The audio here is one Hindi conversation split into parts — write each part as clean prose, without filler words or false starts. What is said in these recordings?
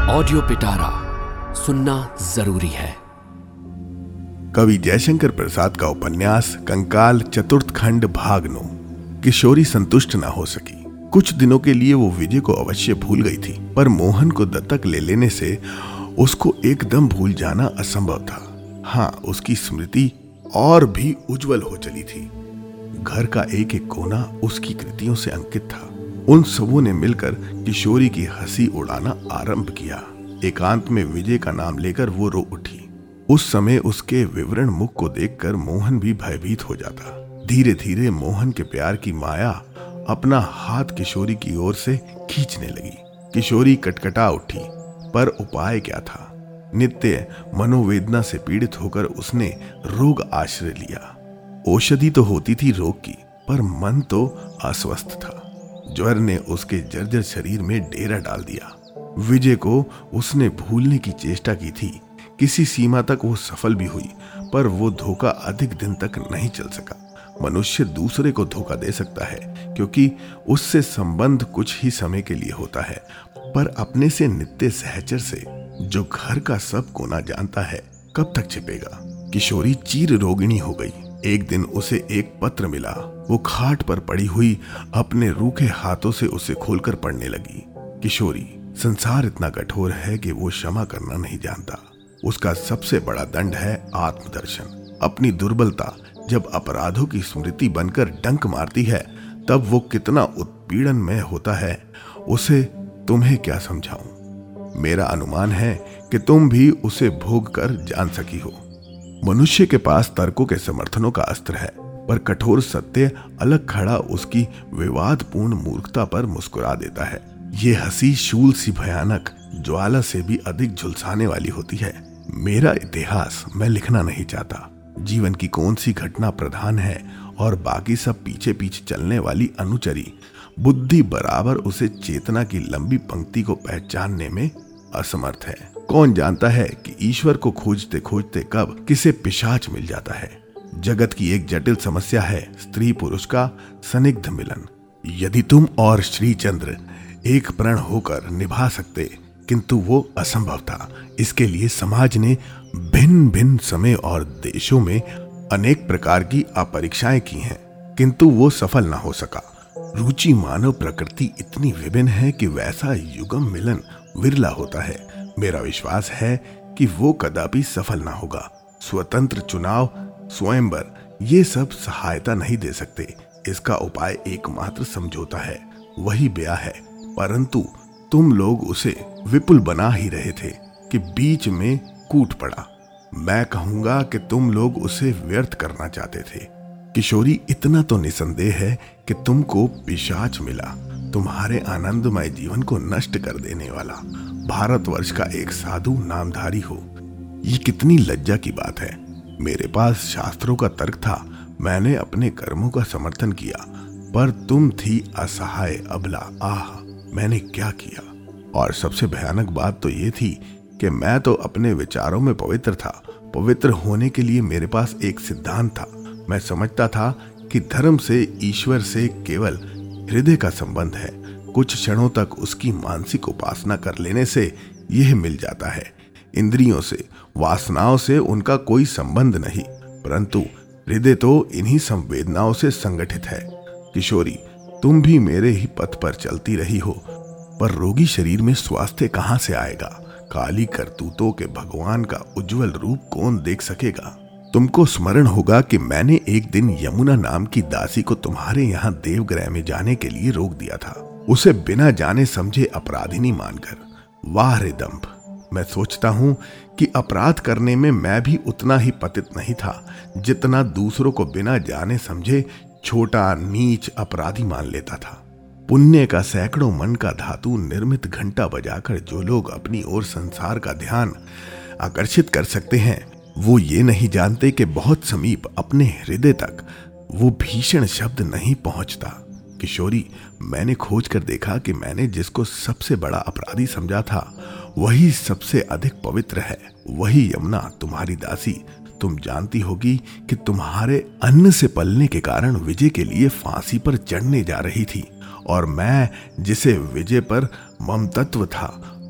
ऑडियो पिटारा सुनना जरूरी है। कवि जयशंकर प्रसाद का उपन्यास कंकाल चतुर्थ खंड भाग 9। किशोरी संतुष्ट न हो सकी। कुछ दिनों के लिए वो विजय को अवश्य भूल गई थी, पर मोहन को दत्तक ले लेने से उसको एकदम भूल जाना असंभव था। हाँ, उसकी स्मृति और भी उज्जवल हो चली थी। घर का एक एक कोना उसकी कृतियों से अंकित था। उन सबों ने मिलकर किशोरी की हंसी उड़ाना आरंभ किया। एकांत में विजय का नाम लेकर वो रो उठी। उस समय उसके विवरण मुख को देखकर मोहन भी भयभीत हो जाता। धीरे धीरे मोहन के प्यार की माया अपना हाथ किशोरी की ओर से खींचने लगी। किशोरी कटकटा उठी, पर उपाय क्या था? नित्य मनोवेदना से पीड़ित होकर उसने रोग आश्रय लिया। औषधि तो होती थी रोग की, पर मन तो अस्वस्थ था। ज्वर ने उसके जर्जर शरीर में डेरा डाल दिया। विजय को उसने भूलने की चेष्टा की थी। किसी सीमा तक वो सफल भी हुई, पर वो धोखा अधिक दिन तक नहीं चल सका। मनुष्य दूसरे को धोखा दे सकता है, क्योंकि उससे संबंध कुछ ही समय के लिए होता है, पर अपने से नित्य सहचर से, जो घर का सब कोना जानता है, कब तक छिपेगा? किशोरी चीर रोगिणी हो गई। एक दिन उसे एक पत्र मिला। वो खाट पर पड़ी हुई अपने रूखे हाथों से उसे खोलकर पढ़ने लगी। किशोरी, संसार इतना कठोर है कि वो क्षमा करना नहीं जानता। उसका सबसे बड़ा दंड है आत्मदर्शन। अपनी दुर्बलता जब अपराधों की स्मृति बनकर डंक मारती है, तब वो कितना उत्पीड़न में होता है, उसे तुम्हें क्या समझाऊं? मेरा अनुमान है कि तुम भी उसे भोग कर जान सकी हो। मनुष्य के पास तर्कों के समर्थनों का अस्त्र है, पर कठोर सत्य अलग खड़ा उसकी विवादपूर्ण मूर्खता पर मुस्कुरा देता है। ये हंसी शूल सी भयानक ज्वाला से भी अधिक झुलसाने वाली होती है। मेरा इतिहास मैं लिखना नहीं चाहता। जीवन की कौन सी घटना प्रधान है और बाकी सब पीछे पीछे चलने वाली अनुचरी। बुद्धि बराबर उसे चेतना की लंबी पंक्ति को पहचानने में असमर्थ है। कौन जानता है कि ईश्वर को खोजते खोजते कब किसे पिशाच मिल जाता है। जगत की एक जटिल समस्या है स्त्री पुरुष का सनिग्ध मिलन। यदि तुम और श्रीचंद्र एक प्रण होकर निभा सकते, किंतु वो असंभव था। इसके लिए समाज ने भिन्न भिन्न समय और देशों में अनेक प्रकार की अपरीक्षाएं की हैं, किंतु वो सफल न हो सका। रुचि मानव प्रकृति इतनी विभिन्न है कि वैसा युगम मिलन विरला होता है। मेरा विश्वास है कि वो कदापि सफल ना होगा। स्वतंत्र चुनाव, स्वयंवर, ये सब सहायता नहीं दे सकते। इसका उपाय एकमात्र समझौता है, वही ब्याह है। परंतु तुम लोग उसे विपुल बना ही रहे थे कि बीच में कूट पड़ा। मैं कहूंगा कि तुम लोग उसे व्यर्थ करना चाहते थे। किशोरी, इतना तो निसंदेह है कि तुमको पिशाच मिला, तुम्हारे आनंदमय जीवन को नष्ट कर देने वाला, भारतवर्ष का एक साधु नामधारी हो। ये कितनी लज्जा की बात है। मेरे पास शास्त्रों का तर्क था, मैंने अपने कर्मों का समर्थन किया, पर तुम थी असहाय अबला। आह, मैंने क्या किया? और सबसे भयानक बात तो ये थी कि मैं तो अपने विचारों में पवित्र था। पवित्र होने के लिए मेरे पास एक सिद्धांत था। मैं समझता था कि धर्म से, ईश्वर से केवल हृदय का संबंध है। कुछ क्षणों तक उसकी मानसिक उपासना कर लेने से यह मिल जाता है। इंद्रियों से, वासनाओं से उनका कोई संबंध नहीं, परंतु हृदय तो इन्हीं संवेदनाओं से संगठित है। किशोरी, तुम भी मेरे ही पथ पर चलती रही हो, पर रोगी शरीर में स्वास्थ्य कहां से आएगा? काली करतूतों के भगवान का उज्जवल रूप कौन देख सकेगा? तुमको स्मरण होगा कि मैंने एक दिन यमुना नाम की दासी को तुम्हारे यहाँ देवगृह में जाने के लिए रोक दिया था, उसे बिना जाने समझे अपराधिनी मानकर। वाह रे दंभ! मैं सोचता हूँ कि अपराध करने में मैं भी उतना ही पतित नहीं था, जितना दूसरों को बिना जाने समझे छोटा नीच अपराधी मान लेता था। पुण्य का सैकड़ों मन का धातु निर्मित घंटा बजाकर जो लोग अपनी ओर संसार का ध्यान आकर्षित कर सकते हैं, वो ये नहीं जानते कि बहुत समीप अपने हृदय तक वो भीषण शब्द नहीं पहुंचता। किशोरी, मैंने खोज कर देखा कि मैंने जिसको सबसे बड़ा अपराधी समझा था, वही सबसे अधिक पवित्र है। वही यमुना, तुम्हारी दासी। तुम जानती होगी कि तुम्हारे अन्न से पलने के कारण विजय के लिए फांसी पर चढ़ने जा रही थी, और मैं जिसे विजय पर ममतत्व था,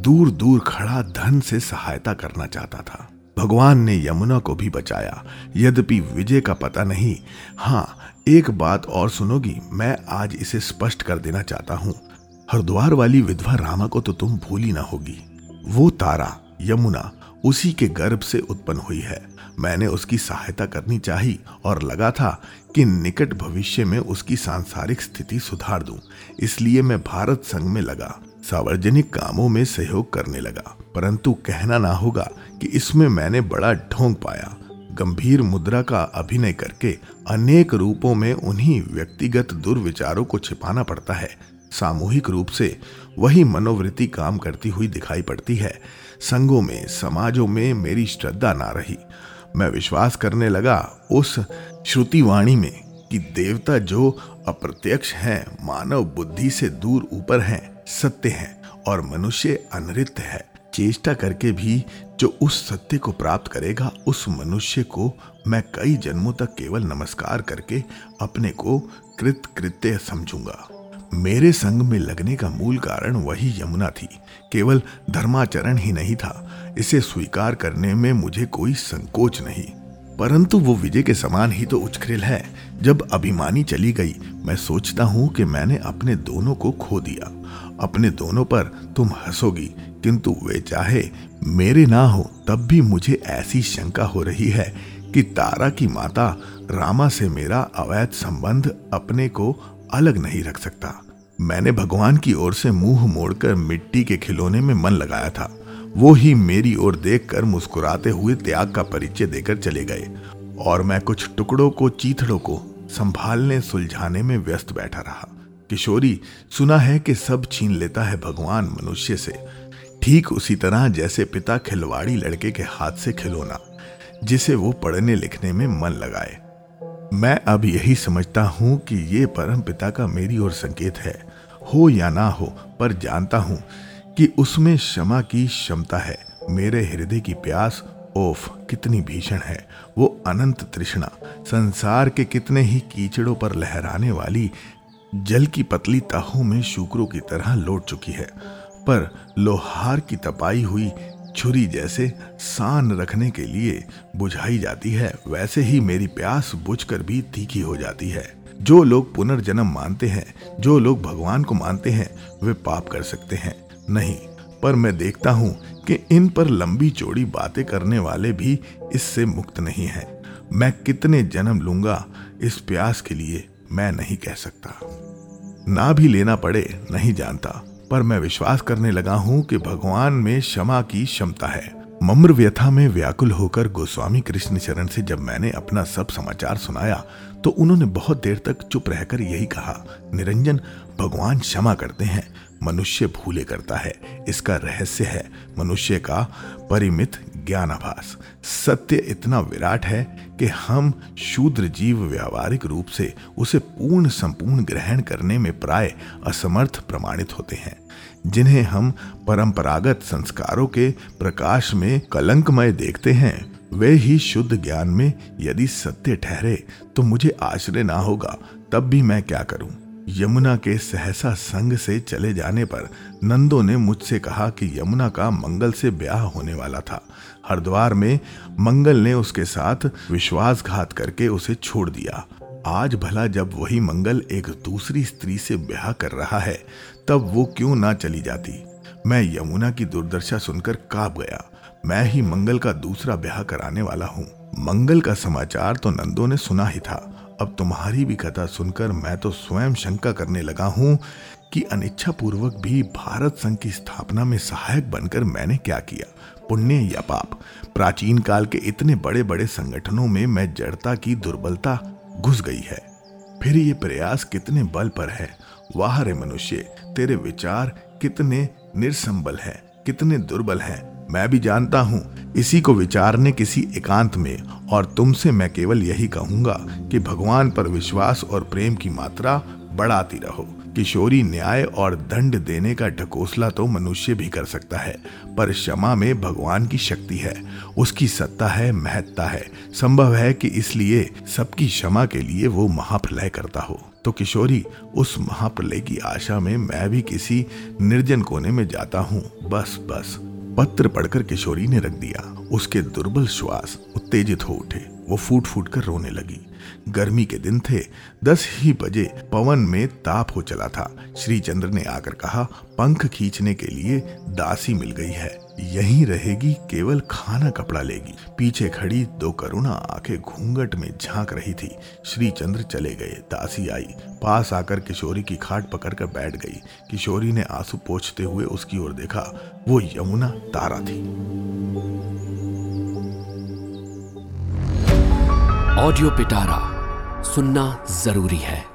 दूर दूर खड़ा धन से सहायता करना चाहता था। भगवान ने यमुना को भी बचाया, यद्यपि विजय का पता नहीं। हाँ, एक बात और सुनोगी, मैं आज इसे स्पष्ट कर देना चाहता हूँ। हरिद्वार वाली विधवा रामा को तो तुम भूल ही ना होगी। वो तारा यमुना उसी के गर्भ से उत्पन्न हुई है। मैंने उसकी सहायता करनी चाहिए और लगा था कि निकट भविष्य में उसकी सांसारिक स्थिति सुधार दूं। इसलिए मैं भारत संघ में लगा, सार्वजनिक कामों में सहयोग करने लगा। परंतु कहना ना होगा कि इसमें मैंने बड़ा ढोंग पाया। गंभीर मुद्रा का अभिनय करके अनेक रूपों में उन्हीं व्यक्तिगत दुर्विचारों को छिपाना पड़ता है। सामूहिक रूप से वही मनोवृत्ति काम करती हुई दिखाई पड़ती है। संघों में, समाजों में मेरी श्रद्धा ना रही। मैं विश्वास करने लगा उस श्रुतिवाणी में कि देवता जो अप्रत्यक्ष हैं, मानव बुद्धि से दूर ऊपर हैं, सत्य हैं और मनुष्य अनृत्य है। चेष्टा करके भी जो उस सत्य को प्राप्त करेगा, उस मनुष्य को मैं कई जन्मों तक केवल नमस्कार करके अपने को कृतकृत्य समझूंगा। मेरे संग में लगने का मूल कारण वही यमुना थी, केवल धर्माचरण ही नहीं था। इसे स्वीकार करने में मुझे कोई संकोच नहीं, परंतु वो विजय के समान ही तो उच्छृंखल है। जब अभिमानी चली गई, मैं सोचता हूँ कि मैंने अपने दोनों को खो दिया। अपने दोनों पर तुम हंसोगी, किंतु वे चाहे मेरे ना हो तब भी मुझे ऐसी शंका हो रही है कि तारा की माता रामा से मेरा अवैध संबंध अपने को अलग नहीं रख सकता। मैंने भगवान की ओर से मुंह मोड़कर मिट्टी के खिलौने में मन लगाया था। वो ही मेरी ओर देखकर मुस्कुराते हुए त्याग का परिचय देकर चले गए और मैं कुछ टुकड़ों को, चीथड़ों को संभालने सुलझाने में व्यस्त बैठा रहा। किशोरी, सुना है कि सब छीन लेता है भगवान मनुष्य से, ठीक उसी तरह जैसे पिता खिलवाड़ी लड़के के हाथ से खिलौना जिसे वो पढ़ने लिखने में मन लगाए। मैं अब यही समझता हूँ कि ये परम पिता का मेरी ओर संकेत है, हो या ना हो, पर जानता हूँ कि उसमें क्षमा की क्षमता है। मेरे हृदय की प्यास ओफ कितनी भीषण है। वो अनंत तृष्णा संसार के कितने ही कीचड़ों पर लहराने वाली जल की पतली तहों में शुक्रों की तरह लौट चुकी है, पर लोहार की तपाई हुई छुरी जैसे सान रखने के लिए बुझाई जाती है, वैसे ही मेरी प्यास बुझकर भी तीखी हो जाती है। जो लोग पुनर्जन्म मानते हैं, जो लोग भगवान को मानते हैं, वे पाप कर सकते हैं नहीं, पर मैं देखता हूँ कि इन पर लंबी चौड़ी बातें करने वाले भी इससे मुक्त नहीं हैं। मैं कितने जन्म लूंगा इस प्यास के लिए मैं नहीं कह सकता, ना भी लेना पड़े नहीं जानता, पर मैं विश्वास करने लगा हूं कि भगवान में क्षमा की क्षमता है। मम्र व्यथा में व्याकुल होकर गोस्वामी कृष्ण चरण से जब मैंने अपना सब समाचार सुनाया तो उन्होंने बहुत देर तक चुप रहकर यही कहा, निरंजन, भगवान क्षमा करते हैं, मनुष्य भूले करता है। इसका रहस्य है मनुष्य का परिमित ज्ञानाभास। सत्य इतना विराट है कि हम शूद्र जीव व्यावहारिक रूप से उसे पूर्ण संपूर्ण ग्रहण करने में प्राय असमर्थ प्रमाणित होते हैं। जिन्हें हम परंपरागत संस्कारों के प्रकाश में कलंकमय देखते हैं, वे ही शुद्ध ज्ञान में यदि सत्य ठहरे तो मुझे आश्चर्य ना होगा। तब भी मैं क्या करूं? यमुना के सहसा संग से चले जाने पर नंदों ने मुझसे कहा कि यमुना का मंगल से ब्याह होने वाला था। हरिद्वार में मंगल ने उसके साथ विश्वासघात करके उसे छोड़ दिया। आज भला जब वही मंगल एक दूसरी स्त्री से ब्याह कर रहा है, तब वो क्यों ना चली जाती? मैं यमुना की दुर्दशा सुनकर कांप गया। मैं ही मंगल का दूसरा ब्याह कराने वाला हूँ। मंगल का समाचार तो नंदों ने सुना ही था, अब तुम्हारी भी कथा सुनकर मैं तो स्वयं शंका करने लगा हूँ कि अनिच्छा पूर्वक भी भारत संघ की स्थापना में सहायक बनकर मैंने क्या किया, पुण्य या पाप? प्राचीन काल के इतने बड़े बड़े संगठनों में मैं जड़ता की दुर्बलता घुस गई है, फिर ये प्रयास कितने बल पर है। वाह रे मनुष्य, तेरे विचार कितने निरसंबल हैं, कितने दुर्बल हैं। मैं भी जानता हूँ इसी को विचारने किसी एकांत में, और तुमसे मैं केवल यही कहूंगा कि भगवान पर विश्वास और प्रेम की मात्रा बढ़ाती रहो। किशोरी न्याय और दंड देने का ढकोसला तो मनुष्य भी कर सकता है, पर क्षमा में भगवान की शक्ति है, उसकी सत्ता है, महत्ता है। संभव है कि इसलिए सबकी क्षमा के लिए वो महाप्रलय करता हो। तो किशोरी, उस महाप्रलय की आशा में मैं भी किसी निर्जन कोने में जाता हूँ, बस बस। पत्र पढ़कर किशोरी ने रख दिया। उसके दुर्बल श्वास उत्तेजित हो उठे। वो फूट फूट कर रोने लगी। गर्मी के दिन थे, 10 ही बजे पवन में ताप हो चला था। श्रीचंद्र ने आकर कहा, पंख खींचने के लिए दासी मिल गई है, यहीं रहेगी, केवल खाना कपड़ा लेगी। पीछे खड़ी 2 करुणा आंखें घूंघट में झांक रही थी। श्रीचंद्र चले गए। दासी आई, पास आकर किशोरी की खाट पकड़कर बैठ गई। किशोरी ने आंसू पोंछते हुए उसकी ओर देखा। वो यमुना तारा थी। ऑडियो पिटारा सुनना जरूरी है।